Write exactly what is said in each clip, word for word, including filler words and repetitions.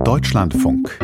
Deutschlandfunk.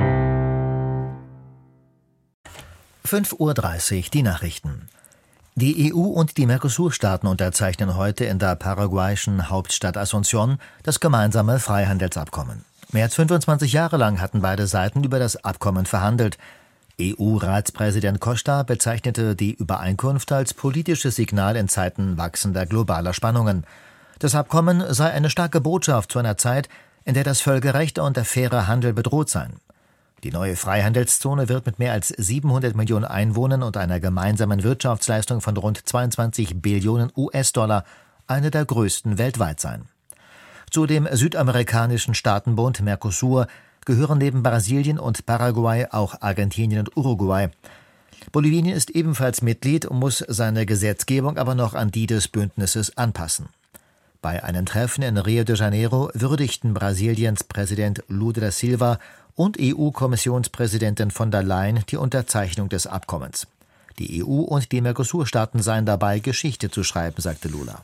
fünf Uhr dreißig, die Nachrichten. Die E U und die Mercosur-Staaten unterzeichnen heute in der paraguayischen Hauptstadt Asunción das gemeinsame Freihandelsabkommen. Mehr als fünfundzwanzig Jahre lang hatten beide Seiten über das Abkommen verhandelt. E U-Ratspräsident Costa bezeichnete die Übereinkunft als politisches Signal in Zeiten wachsender globaler Spannungen. Das Abkommen sei eine starke Botschaft zu einer Zeit, in der das Völkerrecht und der faire Handel bedroht seien. Die neue Freihandelszone wird mit mehr als siebenhundert Millionen Einwohnern und einer gemeinsamen Wirtschaftsleistung von rund zweiundzwanzig Billionen U S-Dollar eine der größten weltweit sein. Zu dem südamerikanischen Staatenbund Mercosur gehören neben Brasilien und Paraguay auch Argentinien und Uruguay. Bolivien ist ebenfalls Mitglied und muss seine Gesetzgebung aber noch an die des Bündnisses anpassen. Bei einem Treffen in Rio de Janeiro würdigten Brasiliens Präsident Lula da Silva und E U-Kommissionspräsidentin von der Leyen die Unterzeichnung des Abkommens. Die E U und die Mercosur-Staaten seien dabei, Geschichte zu schreiben, sagte Lula.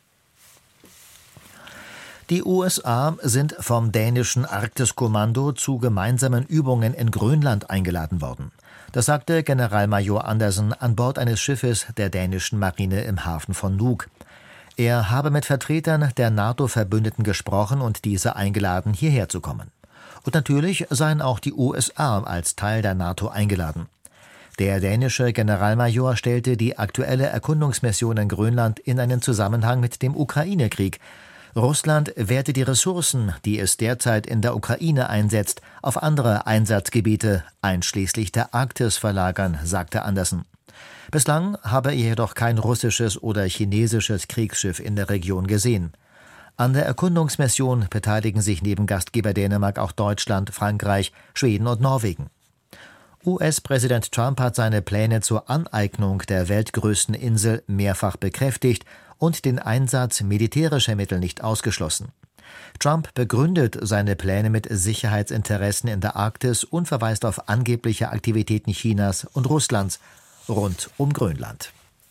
Die U S A sind vom dänischen Arktiskommando zu gemeinsamen Übungen in Grönland eingeladen worden. Das sagte Generalmajor Andersen an Bord eines Schiffes der dänischen Marine im Hafen von Nuuk. Er habe mit Vertretern der NATO-Verbündeten gesprochen und diese eingeladen, hierher zu kommen. Und natürlich seien auch die U S A als Teil der NATO eingeladen. Der dänische Generalmajor stellte die aktuelle Erkundungsmission in Grönland in einen Zusammenhang mit dem Ukraine-Krieg. Russland werde die Ressourcen, die es derzeit in der Ukraine einsetzt, auf andere Einsatzgebiete, einschließlich der Arktis, verlagern, sagte Andersen. Bislang habe er jedoch kein russisches oder chinesisches Kriegsschiff in der Region gesehen. An der Erkundungsmission beteiligen sich neben Gastgeber Dänemark auch Deutschland, Frankreich, Schweden und Norwegen. U S-Präsident Trump hat seine Pläne zur Aneignung der weltgrößten Insel mehrfach bekräftigt und den Einsatz militärischer Mittel nicht ausgeschlossen. Trump begründet seine Pläne mit Sicherheitsinteressen in der Arktis und verweist auf angebliche Aktivitäten Chinas und Russlands rund um Grönland.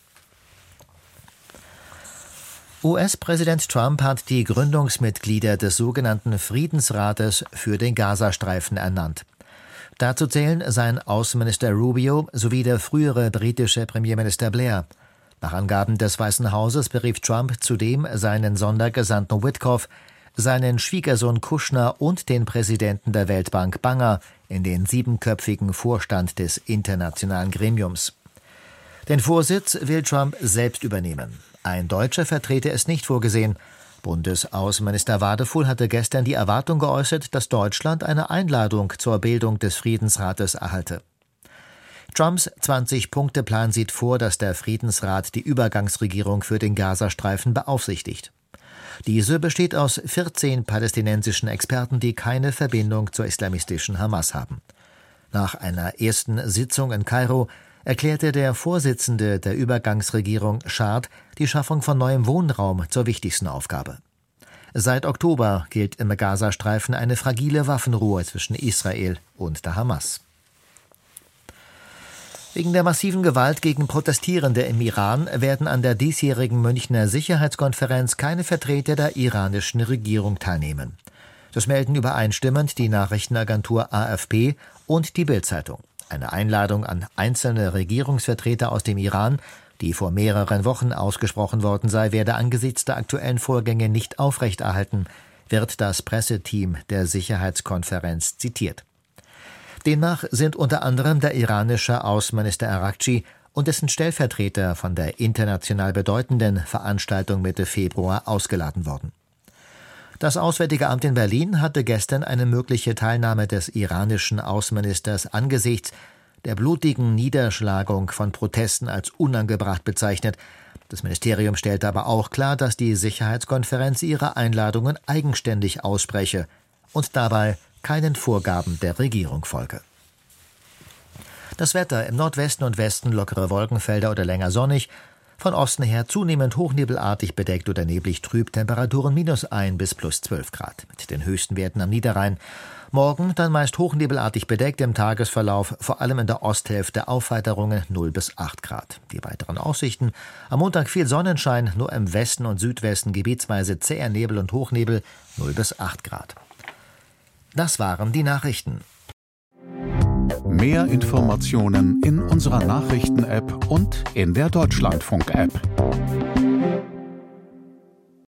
U S-Präsident Trump hat die Gründungsmitglieder des sogenannten Friedensrates für den Gazastreifen ernannt. Dazu zählen sein Außenminister Rubio sowie der frühere britische Premierminister Blair. Nach Angaben des Weißen Hauses berief Trump zudem seinen Sondergesandten Witkoff, seinen Schwiegersohn Kushner und den Präsidenten der Weltbank Banger in den siebenköpfigen Vorstand des internationalen Gremiums. Den Vorsitz will Trump selbst übernehmen. Ein Deutscher vertrete es nicht vorgesehen. Bundesaußenminister Wadefuhl hatte gestern die Erwartung geäußert, dass Deutschland eine Einladung zur Bildung des Friedensrates erhalte. Trumps zwanzig-Punkte-Plan sieht vor, dass der Friedensrat die Übergangsregierung für den Gazastreifen beaufsichtigt. Diese besteht aus vierzehn palästinensischen Experten, die keine Verbindung zur islamistischen Hamas haben. Nach einer ersten Sitzung in Kairo erklärte der Vorsitzende der Übergangsregierung Schad die Schaffung von neuem Wohnraum zur wichtigsten Aufgabe. Seit Oktober gilt im Gazastreifen eine fragile Waffenruhe zwischen Israel und der Hamas. Wegen der massiven Gewalt gegen Protestierende im Iran werden an der diesjährigen Münchner Sicherheitskonferenz keine Vertreter der iranischen Regierung teilnehmen. Das melden übereinstimmend die Nachrichtenagentur A F P und die Bild-Zeitung. Eine Einladung an einzelne Regierungsvertreter aus dem Iran, die vor mehreren Wochen ausgesprochen worden sei, werde angesichts der aktuellen Vorgänge nicht aufrechterhalten, wird das Presseteam der Sicherheitskonferenz zitiert. Demnach sind unter anderem der iranische Außenminister Araghchi und dessen Stellvertreter von der international bedeutenden Veranstaltung Mitte Februar ausgeladen worden. Das Auswärtige Amt in Berlin hatte gestern eine mögliche Teilnahme des iranischen Außenministers angesichts der blutigen Niederschlagung von Protesten als unangebracht bezeichnet. Das Ministerium stellte aber auch klar, dass die Sicherheitskonferenz ihre Einladungen eigenständig ausspreche und dabei keinen Vorgaben der Regierung folge. Das Wetter: im Nordwesten und Westen lockere Wolkenfelder oder länger sonnig, von Osten her zunehmend hochnebelartig bedeckt oder neblig trüb, Temperaturen minus ein bis plus zwölf Grad, mit den höchsten Werten am Niederrhein. Morgen dann meist hochnebelartig bedeckt, im Tagesverlauf vor allem in der Osthälfte Aufheiterungen null bis acht Grad. Die weiteren Aussichten: am Montag viel Sonnenschein, nur im Westen und Südwesten gebietsweise zäher Nebel und Hochnebel, null bis acht Grad. Das waren die Nachrichten. Mehr Informationen in unserer Nachrichten-App und in der Deutschlandfunk-App.